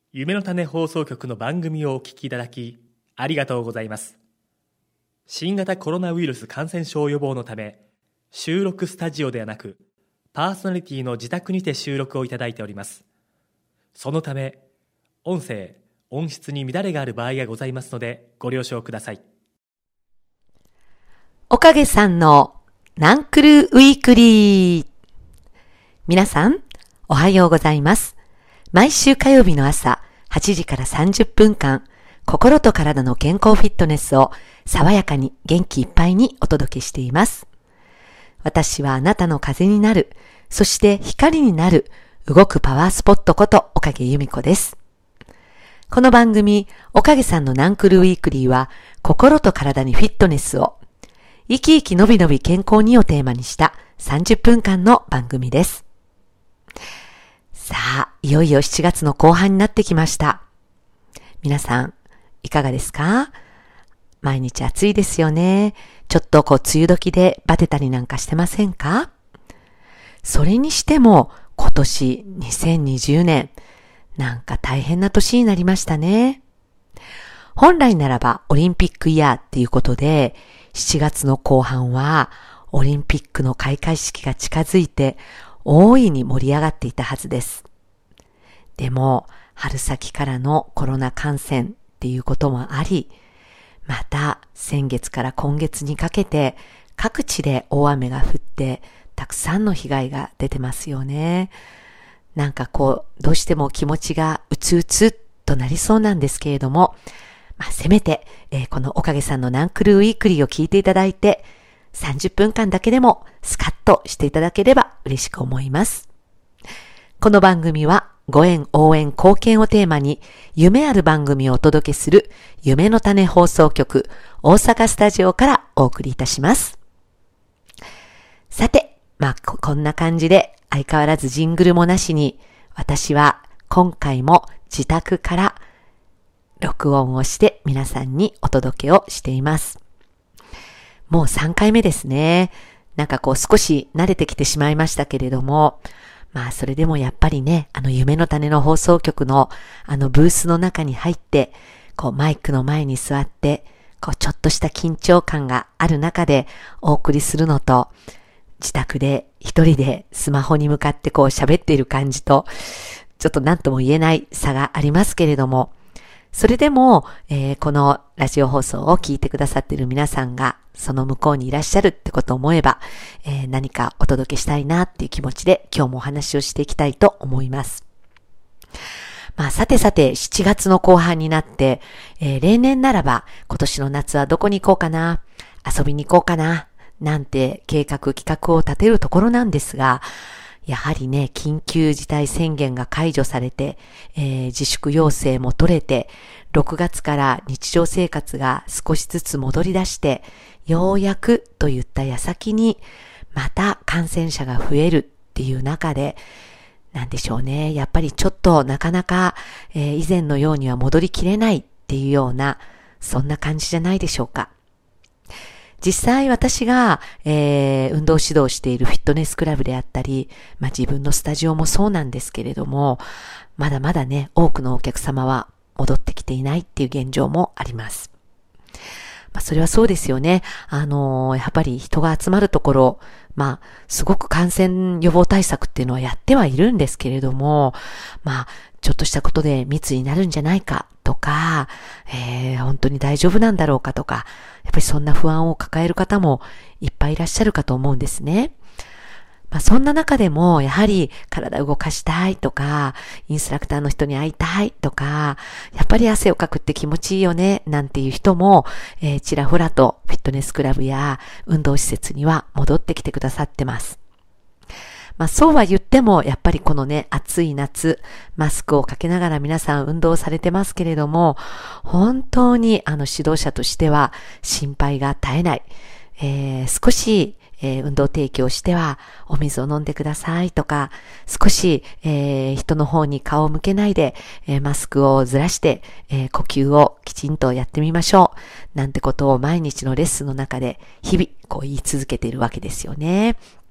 夢の種放送局の番組をお聞きいただきありがとうございます。新型コロナウイルス感染症予防のため、収録スタジオではなくパーソナリティの自宅にて収録をいただいております。そのため音声・音質に乱れがある場合がございますのでご了承ください。 おかげさんのナンクルウィークリー。皆さん、おはようございます。毎週火曜日の朝8時から30分間、心と体の健康フィットネスを爽やかに元気いっぱいにお届けしています。私はあなたの風になる、そして光になる、動くパワースポットことおかげ由美子です。この番組、おかげさんのナンクルウィークリーは、心と体にフィットネスを、生き生きのびのび健康にをテーマにした30分間の番組です。さあ、いよいよ7月の後半になってきました。皆さん、いかがですか？毎日暑いですよね。ちょっと梅雨時でバテたりなんかしてませんか？それにしても、今年2020年、なんか大変な年になりましたね。本来ならばオリンピックイヤーっていうことで、7月の後半はオリンピックの開会式が近づいて大いに盛り上がっていたはずです。でも春先からのコロナ感染っていうこともあり、また先月から今月にかけて各地で大雨が降ってたくさんの被害が出てますよね。なんかどうしても気持ちがうつうつとなりそうなんですけれども、せめて、このおかげさんのナンクルウィークリーを聞いていただいて、30分間だけでもスカッとしていただければ嬉しく思います。この番組はご縁、応援、貢献をテーマに夢ある番組をお届けする夢の種放送局大阪スタジオからお送りいたします。さて、こんな感じで相変わらずジングルもなしに、私は今回も自宅から録音をして皆さんにお届けをしています。もう3回目ですね。なんか少し慣れてきてしまいましたけれども、それでもやっぱりね、夢の種の放送局のブースの中に入って、マイクの前に座って、ちょっとした緊張感がある中でお送りするのと、自宅で一人でスマホに向かって喋っている感じと、ちょっと何とも言えない差がありますけれども、それでも、このラジオ放送を聞いてくださっている皆さんがその向こうにいらっしゃるってことを思えば、何かお届けしたいなっていう気持ちで今日もお話をしていきたいと思います。さて7月の後半になって、例年ならば今年の夏はどこに行こうかな、遊びに行こうかななんて企画を立てるところなんですが、やはりね、緊急事態宣言が解除されて、自粛要請も取れて、6月から日常生活が少しずつ戻り出して、ようやくといった矢先に、また感染者が増えるっていう中で、なんでしょうね、やっぱりちょっとなかなか、以前のようには戻りきれないっていうような、そんな感じじゃないでしょうか。実際私が、運動指導しているフィットネスクラブであったり、自分のスタジオもそうなんですけれども、まだまだね、多くのお客様は戻ってきていないっていう現状もあります。それはそうですよね。やっぱり人が集まるところ、すごく感染予防対策っていうのはやってはいるんですけれども、ちょっとしたことで密になるんじゃないかとか、本当に大丈夫なんだろうかとか、やっぱりそんな不安を抱える方もいっぱいいらっしゃるかと思うんですね。そんな中でもやはり体を動かしたいとか、インストラクターの人に会いたいとか、やっぱり汗をかくって気持ちいいよねなんていう人も、ちらほらとフィットネスクラブや運動施設には戻ってきてくださってます。そうは言ってもやっぱりこのね、暑い夏、マスクをかけながら皆さん運動されてますけれども、本当に指導者としては心配が絶えない。少し運動提供してはお水を飲んでくださいとか、少し、人の方に顔を向けないで、マスクをずらして、呼吸をきちんとやってみましょうなんてことを毎日のレッスンの中で日々言い続けているわけですよね。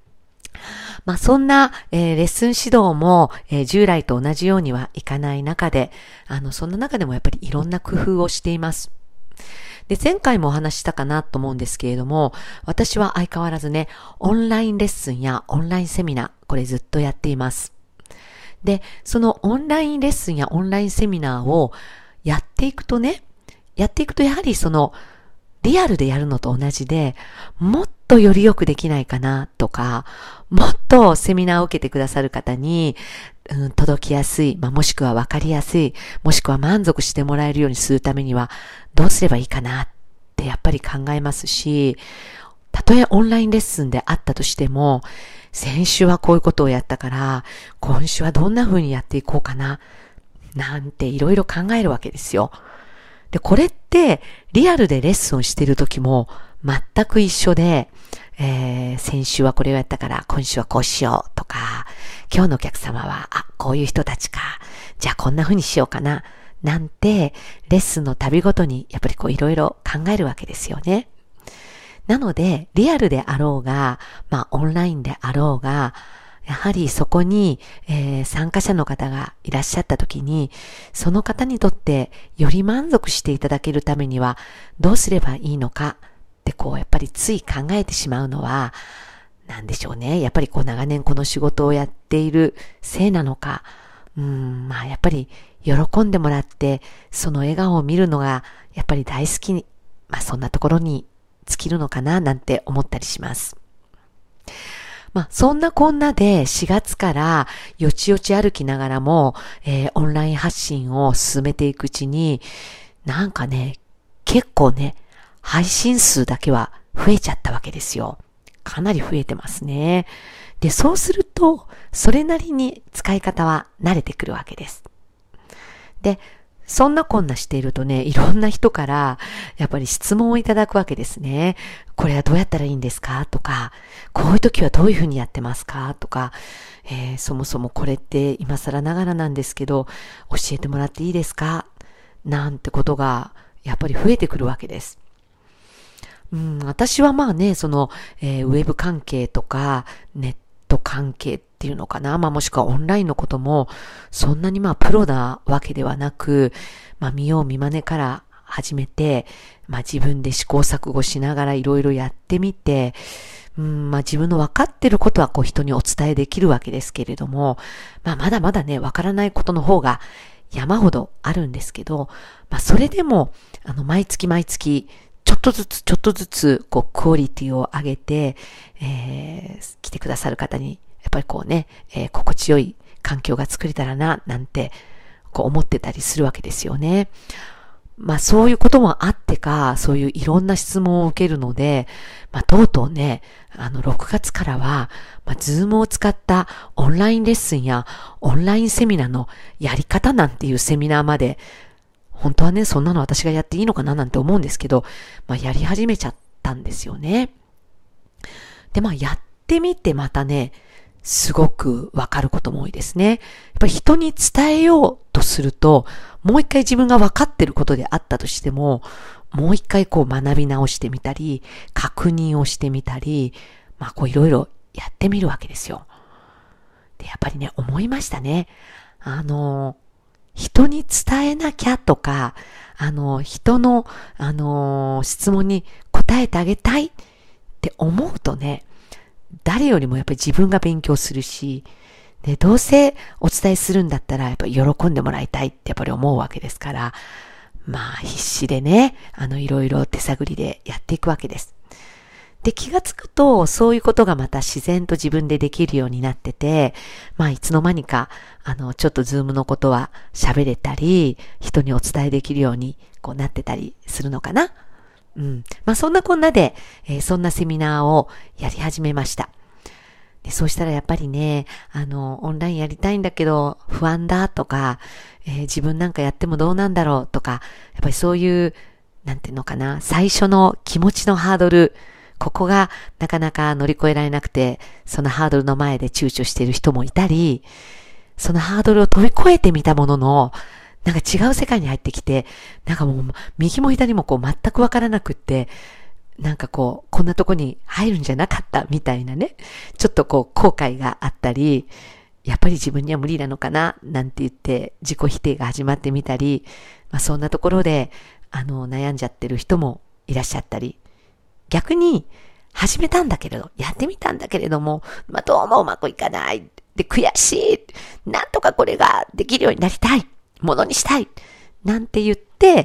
そんな、レッスン指導も、従来と同じようにはいかない中で、そんな中でもやっぱりいろんな工夫をしています。で、前回もお話ししたかなと思うんですけれども、私は相変わらずね、オンラインレッスンやオンラインセミナー、これずっとやっています。で、そのオンラインレッスンやオンラインセミナーをやっていくとやはりその、リアルでやるのと同じで、もっとよりよくできないかなとか、もっとセミナーを受けてくださる方に、届きやすい、もしくはわかりやすい、もしくは満足してもらえるようにするためには、どうすればいいかなってやっぱり考えますし、たとえオンラインレッスンであったとしても、先週はこういうことをやったから、今週はどんな風にやっていこうかな、なんていろいろ考えるわけですよ。で、これってリアルでレッスンをしている時も全く一緒で、先週はこれをやったから今週はこうしようとか、今日のお客様は、こういう人たちか、じゃあこんな風にしようかな、なんてレッスンの度ごとにやっぱりいろいろ考えるわけですよね。なので、リアルであろうが、オンラインであろうが、やはりそこに、参加者の方がいらっしゃった時に、その方にとってより満足していただけるためにはどうすればいいのかってやっぱりつい考えてしまうのは、なんでしょうね。やっぱり長年この仕事をやっているせいなのか、やっぱり喜んでもらって、その笑顔を見るのがやっぱり大好きに、そんなところに尽きるのかななんて思ったりします。そんなこんなで4月からよちよち歩きながらも、オンライン発信を進めていくうちに、なんかね、結構ね、配信数だけは増えちゃったわけですよ。かなり増えてますね。で、そうすると、それなりに使い方は慣れてくるわけです。で、そんなこんなしているとね、いろんな人からやっぱり質問をいただくわけですね。これはどうやったらいいんですかとか、こういう時はどういうふうにやってますかとか、そもそもこれって今更ながらなんですけど、教えてもらっていいですかなんてことがやっぱり増えてくるわけです。私はウェブ関係とかネット関係っていうのかな、もしくはオンラインのこともそんなにプロなわけではなく、見よう見まねから始めて、自分で試行錯誤しながらいろいろやってみて、自分の分かってることは人にお伝えできるわけですけれども、まだまだね、分からないことの方が山ほどあるんですけど、それでも毎月毎月ちょっとずつクオリティを上げて、来てくださる方にやっぱり心地よい環境が作れたらななんて思ってたりするわけですよね。そういうこともあってか、そういういろんな質問を受けるので、とうとうね、6月からは、Zoom を使ったオンラインレッスンやオンラインセミナーのやり方なんていうセミナーまで、本当はね、そんなの私がやっていいのかななんて思うんですけど、やり始めちゃったんですよね。で、やってみてまたね、すごくわかることも多いですね。やっぱり人に伝えようとすると、もう一回自分がわかってることであったとしても、もう一回学び直してみたり、確認をしてみたり、いろいろやってみるわけですよ。で、やっぱりね、思いましたね。人に伝えなきゃとか、人の、質問に答えてあげたいって思うとね、誰よりもやっぱり自分が勉強するし、で、どうせお伝えするんだったらやっぱり喜んでもらいたいってやっぱり思うわけですから、必死でね、いろいろ手探りでやっていくわけです。で、気がつくと、そういうことがまた自然と自分でできるようになってて、いつの間にか、ちょっとズームのことは喋れたり、人にお伝えできるようになってたりするのかな。そんなこんなで、そんなセミナーをやり始めました。で、そうしたらやっぱりね、オンラインやりたいんだけど不安だとか、自分なんかやってもどうなんだろうとか、やっぱりそういう、なんていうのかな、最初の気持ちのハードル、ここがなかなか乗り越えられなくて、そのハードルの前で躊躇している人もいたり、そのハードルを飛び越えてみたものの、なんか違う世界に入ってきて、なんかもう右も左も全くわからなくって、 なんかこんなとこに入るんじゃなかったみたいなね、ちょっと後悔があったり、やっぱり自分には無理なのかななんて言って自己否定が始まってみたり、そんなところで悩んじゃってる人もいらっしゃったり、逆に始めたんだけれど、やってみたんだけれども、どうもうまくいかない。で、悔しい。なんとかこれができるようになりたい。ものにしたい。なんて言って、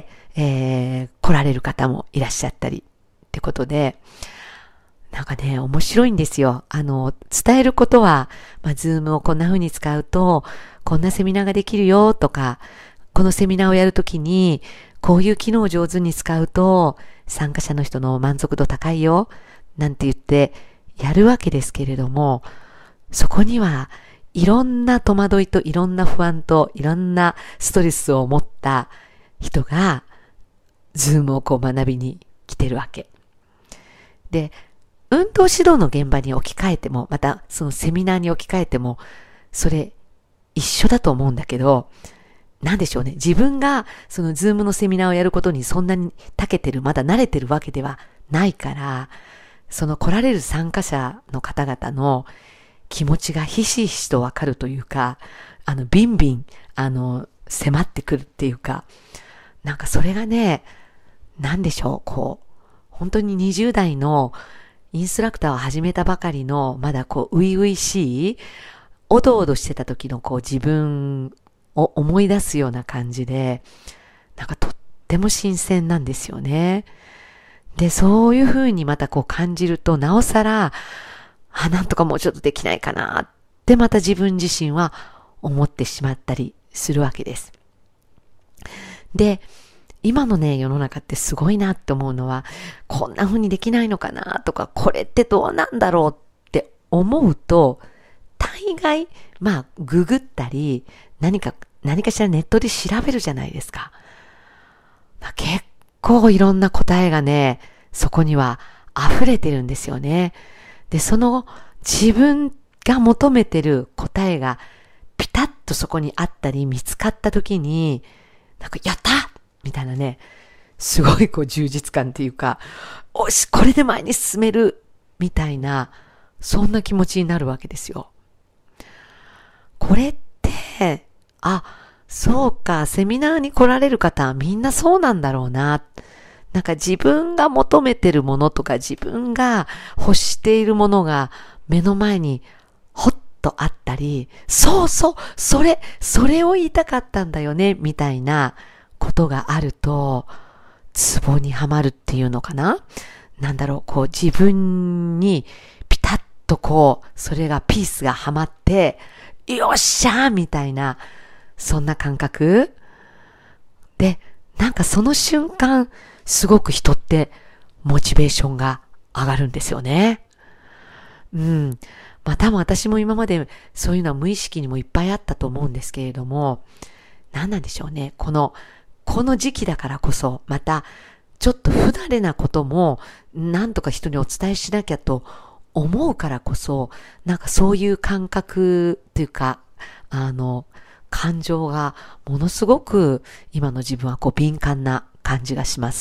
来られる方もいらっしゃったりってことで、なんかね、面白いんですよ。伝えることは、ズームをこんな風に使うと、こんなセミナーができるよとか、このセミナーをやるときに、こういう機能を上手に使うと、参加者の人の満足度高いよ、なんて言ってやるわけですけれども、そこにはいろんな戸惑いといろんな不安といろんなストレスを持った人が、ズームを学びに来てるわけ。で、運動指導の現場に置き換えても、またそのセミナーに置き換えても、それ一緒だと思うんだけど、なんでしょうね。自分がそのズームのセミナーをやることにそんなに長けてる、まだ慣れてるわけではないから、その来られる参加者の方々の気持ちがひしひしとわかるというか、ビンビン、迫ってくるっていうか、なんかそれがね、なんでしょう、本当に20代のインストラクターを始めたばかりの、まだ初々しい、おどおどしてた時の自分を思い出すような感じで、なんかとっても新鮮なんですよね。で、そういう風にまた感じると、なおさら、なんとかもうちょっとできないかなってまた自分自身は思ってしまったりするわけです。で、今のね、世の中ってすごいなって思うのは、こんな風にできないのかなとか、これってどうなんだろうって思うと、大概、ググったり、何かしらネットで調べるじゃないですか。結構いろんな答えがね、そこには溢れてるんですよね。で、その自分が求めてる答えがピタッとそこにあったり見つかった時に、なんかやったみたいなね、すごい充実感っていうか、おし、これで前に進めるみたいな、そんな気持ちになるわけですよ。これって、そうか、セミナーに来られる方はみんなそうなんだろうな。なんか自分が求めてるものとか自分が欲しているものが目の前にほっとあったり、そうそう、それを言いたかったんだよね、みたいなことがあると、ツボにはまるっていうのかな？なんだろう、自分にピタッとそれがピースがはまって、よっしゃーみたいな、そんな感覚で、なんかその瞬間、すごく人ってモチベーションが上がるんですよね。多分私も今までそういうのは無意識にもいっぱいあったと思うんですけれども、何なんでしょうね。この時期だからこそ、またちょっと不慣れなこともなんとか人にお伝えしなきゃと思うからこそ、なんかそういう感覚っていうか、感情がものすごく今の自分は敏感な感じがします。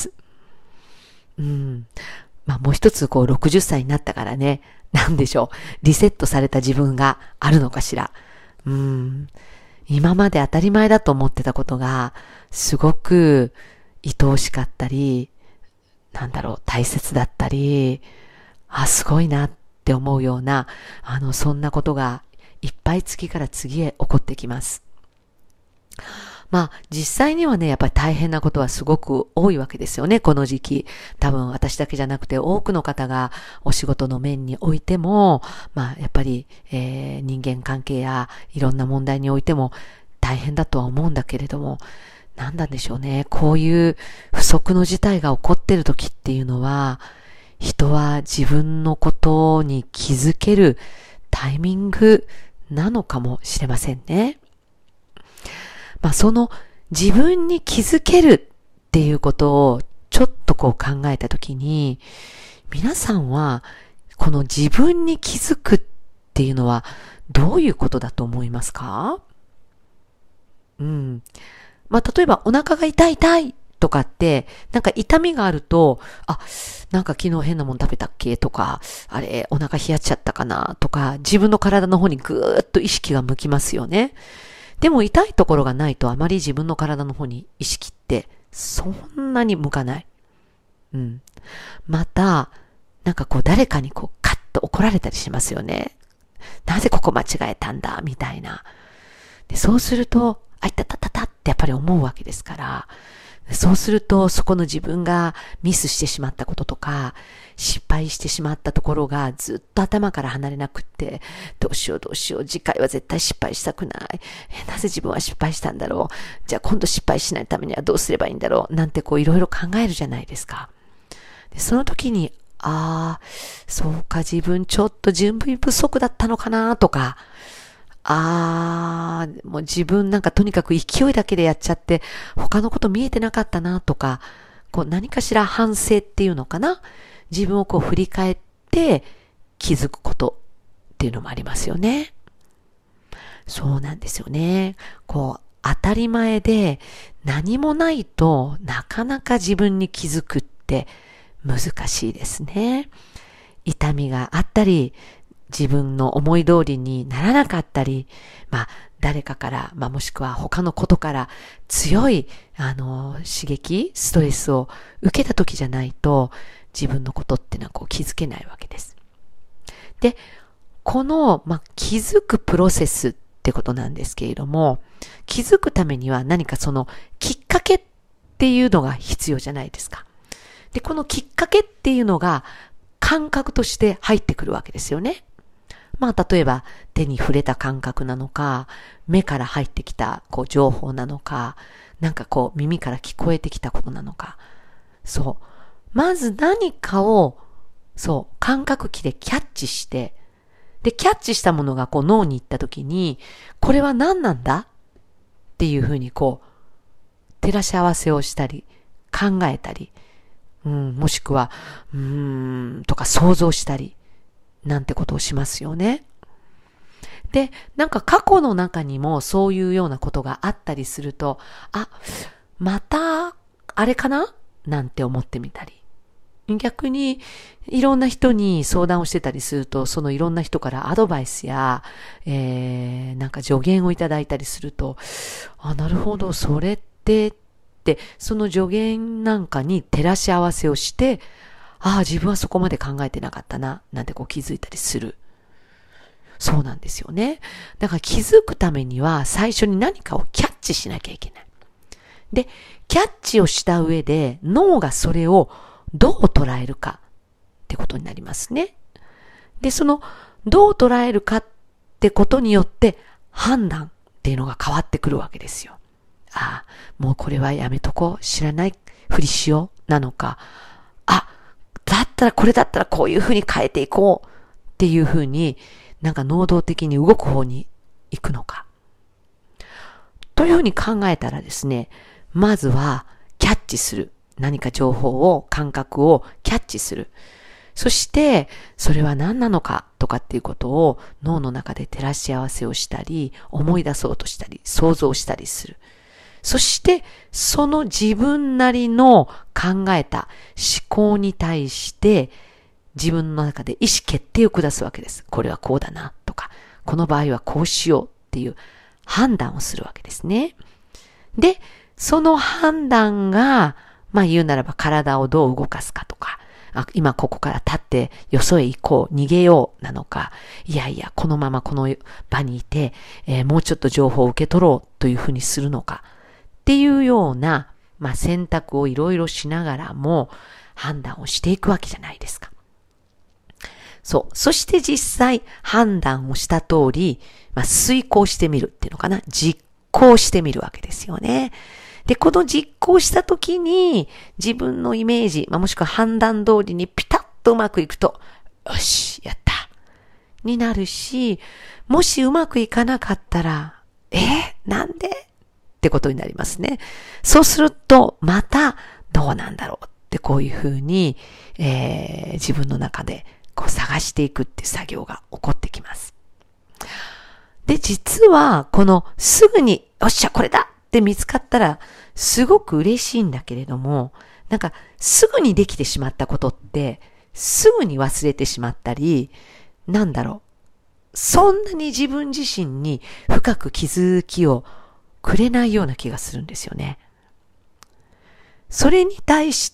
もう一つ60歳になったからね、なんでしょう、リセットされた自分があるのかしら。今まで当たり前だと思ってたことがすごく愛おしかったり、大切だったり、すごいなって思うような、そんなことがいっぱい次から次へ起こってきます。実際にはね、やっぱり大変なことはすごく多いわけですよね、この時期。多分私だけじゃなくて多くの方がお仕事の面においても、やっぱり、人間関係やいろんな問題においても大変だとは思うんだけれども、なんでしょうね、こういう不測の事態が起こってる時っていうのは、人は自分のことに気づけるタイミングなのかもしれませんね。その自分に気づけるっていうことをちょっと考えたときに、皆さんはこの自分に気づくっていうのはどういうことだと思いますか？例えばお腹が痛いとかって、なんか痛みがあると、なんか昨日変なもん食べたっけとか、あれ、お腹冷やっちゃったかなとか、自分の体の方にぐーっと意識が向きますよね。でも痛いところがないとあまり自分の体の方に意識ってそんなに向かない。また、なんかこう誰かにこうカッと怒られたりしますよね。なぜここ間違えたんだみたいな。で、そうすると、いたたたたってやっぱり思うわけですから、そうするとそこの自分がミスしてしまったこととか、失敗してしまったところがずっと頭から離れなくって、どうしよう、次回は絶対失敗したくない。なぜ自分は失敗したんだろう。じゃあ今度失敗しないためにはどうすればいいんだろう。なんてこういろいろ考えるじゃないですか。で、その時に、そうか、自分ちょっと準備不足だったのかなとか、もう自分なんかとにかく勢いだけでやっちゃって、他のこと見えてなかったなとか、こう何かしら反省っていうのかな。自分をこう振り返って気づくことっていうのもありますよね。そうなんですよね。こう当たり前で何もないとなかなか自分に気づくって難しいですね。痛みがあったり、自分の思い通りにならなかったり、誰かから、もしくは他のことから強い、刺激、ストレスを受けた時じゃないと、自分のことってのはこう気づけないわけです。で、この、気づくプロセスってことなんですけれども、気づくためには何かそのきっかけっていうのが必要じゃないですか。で、このきっかけっていうのが感覚として入ってくるわけですよね。例えば手に触れた感覚なのか、目から入ってきたこう情報なのか、なんかこう耳から聞こえてきたことなのか。そう。まず何かを、感覚器でキャッチして、で、キャッチしたものがこう脳に行った時に、これは何なんだっていうふうにこう、照らし合わせをしたり、考えたり、もしくは、とか想像したり、なんてことをしますよね。で、なんか過去の中にもそういうようなことがあったりすると、また、あれかななんて思ってみたり。逆に、いろんな人に相談をしてたりすると、そのいろんな人からアドバイスや、なんか助言をいただいたりすると、なるほど、それって、その助言なんかに照らし合わせをして、自分はそこまで考えてなかったな、なんてこう気づいたりする。そうなんですよね。だから気づくためには最初に何かをキャッチしなきゃいけない。で、キャッチをした上で脳がそれをどう捉えるかってことになりますね。で、そのどう捉えるかってことによって判断っていうのが変わってくるわけですよ。もうこれはやめとこう、知らないふりしようなのか、だったらこれだったらこういうふうに変えていこうっていうふうになんか能動的に動く方に行くのか。というふうに考えたらですね、まずはキャッチする。何か情報を、感覚をキャッチする。そして、それは何なのかとかっていうことを脳の中で照らし合わせをしたり、思い出そうとしたり、想像したりする。そして、その自分なりの考えた思考に対して、自分の中で意思決定を下すわけです。これはこうだな、とか、この場合はこうしようっていう判断をするわけですね。で、その判断が、言うならば体をどう動かすかとか、今ここから立ってよそへ行こう、逃げようなのか、いやいや、このままこの場にいて、もうちょっと情報を受け取ろうというふうにするのか、っていうような、選択をいろいろしながらも判断をしていくわけじゃないですか。そして実際判断をした通り、遂行してみるっていうのかな、実行してみるわけですよね。で、この実行したときに自分のイメージ、もしくは判断通りにピタッとうまくいくと、よし、やったになるし、もしうまくいかなかったら、なんでってことになりますね。そうすると、またどうなんだろうってこういうふうに、自分の中でこう探していくって作業が起こってきます。で、実はこのすぐに、よっしゃ、これだっって見つかったらすごく嬉しいんだけれども、なんかすぐにできてしまったことってすぐに忘れてしまったり、そんなに自分自身に深く気づきをくれないような気がするんですよね。それに対して、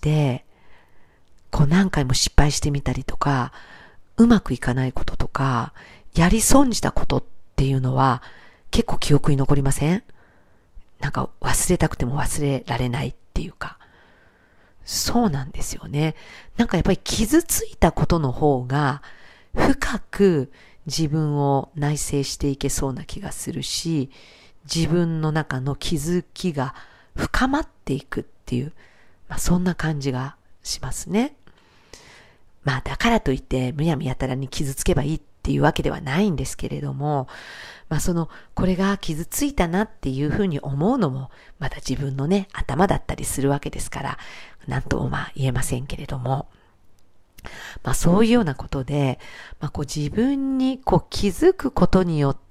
何回も失敗してみたりとか、うまくいかないこととか、やり損じたことっていうのは結構記憶に残りません？忘れたくても忘れられないっていうか。そうなんですよね。やっぱり傷ついたことの方が深く自分を内省していけそうな気がするし、自分の中の気づきが深まっていくっていう、そんな感じがしますね。だからといってむやみやたらに傷つけばいいっていうわけではないんですけれども、これが傷ついたなっていうふうに思うのもまだ自分のね、頭だったりするわけですから、なんとも言えませんけれども、そういうようなことで、自分に気づくことによって、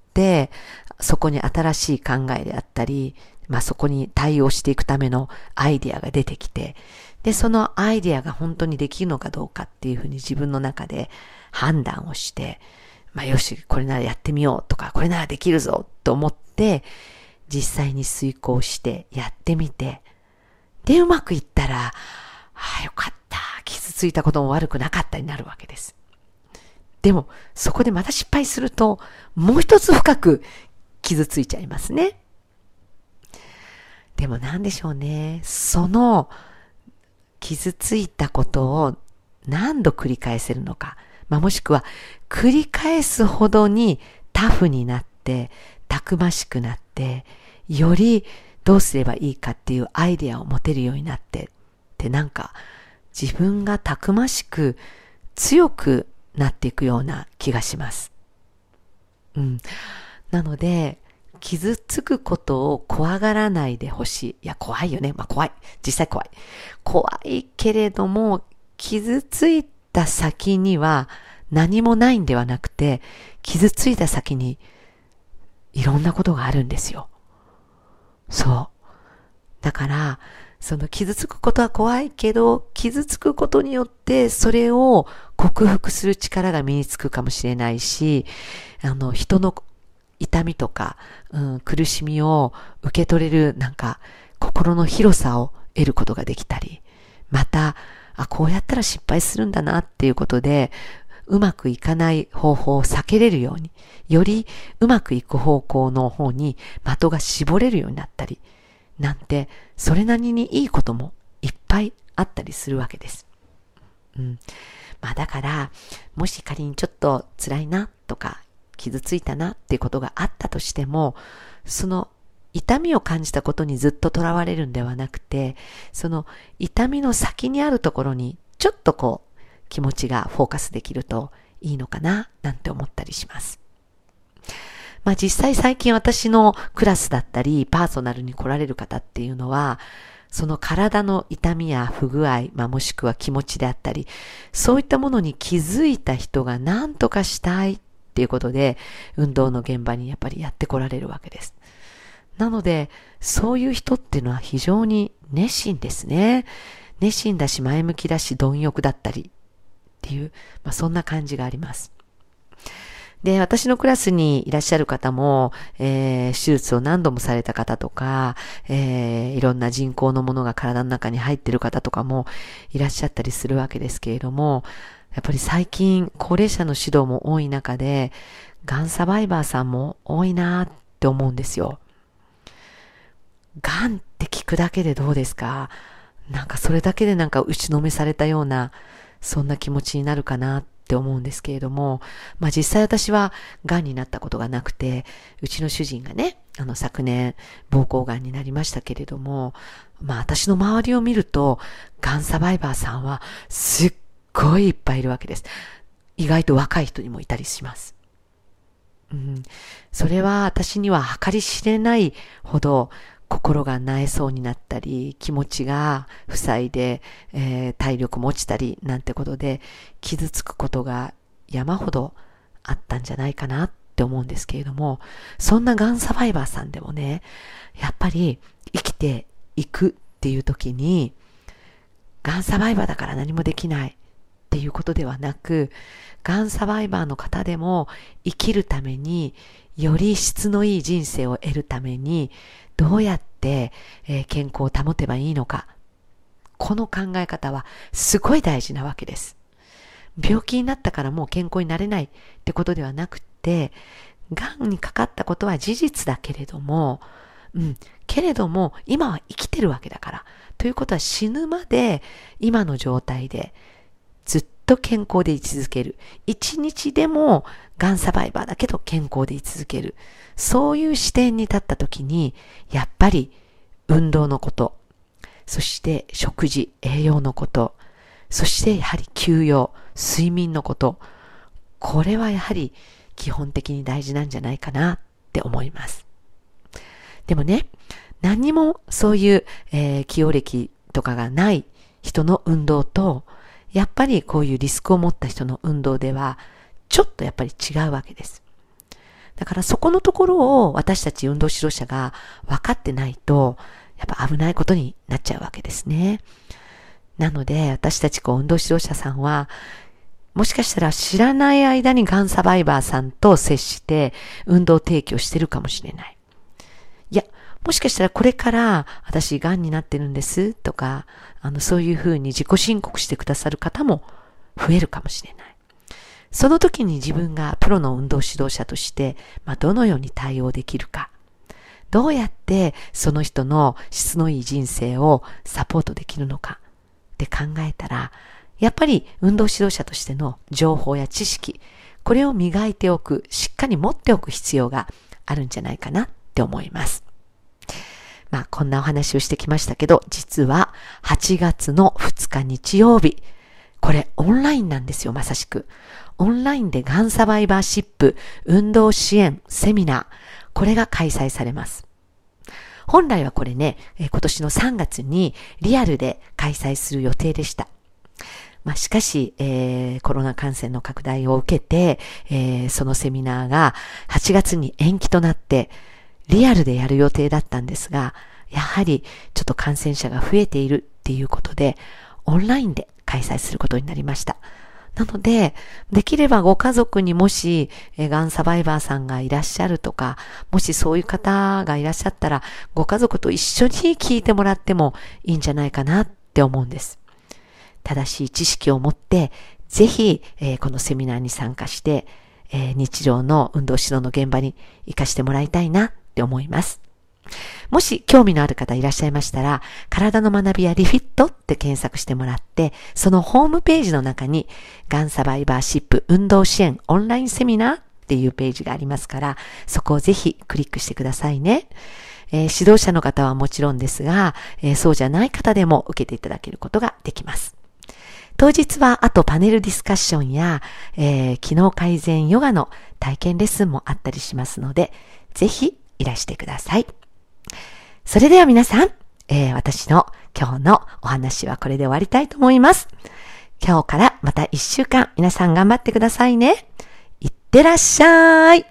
そこに新しい考えであったり、そこに対応していくためのアイデアが出てきて、で、そのアイデアが本当にできるのかどうかっていうふうに自分の中で判断をして、よし、これならやってみようとか、これならできるぞと思って、実際に遂行してやってみて、で、うまくいったら、よかった。傷ついたことも悪くなかったになるわけです。でも、そこでまた失敗すると、もう一つ深く傷ついちゃいますね。でもなんでしょうね。その、傷ついたことを何度繰り返せるのか。もしくは、繰り返すほどにタフになって、たくましくなって、よりどうすればいいかっていうアイデアを持てるようになって、自分がたくましく強くなっていくような気がします。なので、傷つくことを怖がらないでほしい。いや、怖いよね。怖い。実際怖い。怖いけれども、傷ついた先には何もないんではなくて、傷ついた先にいろんなことがあるんですよ。そう。だから、その傷つくことは怖いけど、傷つくことによってそれを克服する力が身につくかもしれないし、人の痛みとか、苦しみを受け取れる心の広さを得ることができたり、また、こうやったら失敗するんだなっていうことで、うまくいかない方法を避けれるように、よりうまくいく方向の方に的が絞れるようになったり、なんて、それなりにいいこともいっぱいあったりするわけです。だから、もし仮にちょっと辛いなとか、傷ついたなっていうことがあったとしても、その痛みを感じたことにずっととらわれるんではなくて、その痛みの先にあるところにちょっと気持ちがフォーカスできるといいのかななんて思ったりします。実際最近私のクラスだったりパーソナルに来られる方っていうのは、その体の痛みや不具合、もしくは気持ちであったり、そういったものに気づいた人が何とかしたいっていうことで、運動の現場にやっぱりやってこられるわけです。なので、そういう人っていうのは非常に熱心ですね。熱心だし、前向きだし、貪欲だったりっていう、そんな感じがあります。で、私のクラスにいらっしゃる方も、手術を何度もされた方とか、いろんな人工のものが体の中に入っている方とかもいらっしゃったりするわけですけれども、やっぱり最近高齢者の指導も多い中で、がんサバイバーさんも多いなって思うんですよ。がんって聞くだけでどうですか？それだけで打ちのめされたような、そんな気持ちになるかなって思うんですけれども、実際私はがんになったことがなくて、うちの主人がね、昨年膀胱がんになりましたけれども、私の周りを見ると、がんサバイバーさんはすっごいいっぱいいるわけです。意外と若い人にもいたりします。それは私には計り知れないほど心が萎えそうになったり、気持ちが塞いで、体力も落ちたりなんてことで傷つくことが山ほどあったんじゃないかなってって思うんですけれども、そんながんサバイバーさんでもね、やっぱり生きていくっていう時に、がんサバイバーだから何もできないっていうことではなく、がんサバイバーの方でも生きるために、より質のいい人生を得るために、どうやって、健康を保てばいいのか。この考え方はすごい大事なわけです。病気になったからもう健康になれないってことではなくて、がんにかかったことは事実だけれども、けれども今は生きてるわけだから。ということは死ぬまで今の状態でずっと健康でい続ける。一日でもがんサバイバーだけど健康でい続ける。そういう視点に立ったときに、やっぱり運動のこと、そして食事、栄養のこと、そしてやはり休養、睡眠のこと、これはやはり基本的に大事なんじゃないかなって思います。でもね、何にもそういう、起用歴とかがない人の運動と、やっぱりこういうリスクを持った人の運動では、ちょっとやっぱり違うわけです。だからそこのところを私たち運動指導者が分かってないと、やっぱ危ないことになっちゃうわけですね。なので私たち運動指導者さんは、もしかしたら知らない間にがんサバイバーさんと接して運動提供してるかもしれない。いや、もしかしたらこれから私がんになってるんですとか、そういうふうに自己申告してくださる方も増えるかもしれない。その時に自分がプロの運動指導者として、どのように対応できるか。どうやってその人の質のいい人生をサポートできるのかって考えたら、やっぱり運動指導者としての情報や知識、これを磨いておく、しっかり持っておく必要があるんじゃないかなって思います。こんなお話をしてきましたけど、実は8月の2日日曜日、これオンラインなんですよ、まさしく。オンラインでがんサバイバーシップ運動支援セミナー、これが開催されます。本来はこれね、今年の3月にリアルで開催する予定でした。しかし、コロナ感染の拡大を受けて、そのセミナーが8月に延期となって、リアルでやる予定だったんですが、やはりちょっと感染者が増えているっていうことで、オンラインで開催することになりました。なので、できればご家族にもし、がんサバイバーさんがいらっしゃるとか、もしそういう方がいらっしゃったら、ご家族と一緒に聞いてもらってもいいんじゃないかなって思うんです。正しい知識を持って、ぜひ、このセミナーに参加して、日常の運動指導の現場に活かしてもらいたいなって思います。もし興味のある方いらっしゃいましたら、体の学びやリフィットって検索してもらって、そのホームページの中に、がんサバイバーシップ運動支援オンラインセミナーっていうページがありますから、そこをぜひクリックしてくださいね。指導者の方はもちろんですが、そうじゃない方でも受けていただけることができます。当日はあとパネルディスカッションや、機能改善ヨガの体験レッスンもあったりしますので、ぜひいらしてください。それでは皆さん、私の今日のお話はこれで終わりたいと思います。今日からまた1週間皆さん頑張ってくださいね。いってらっしゃい。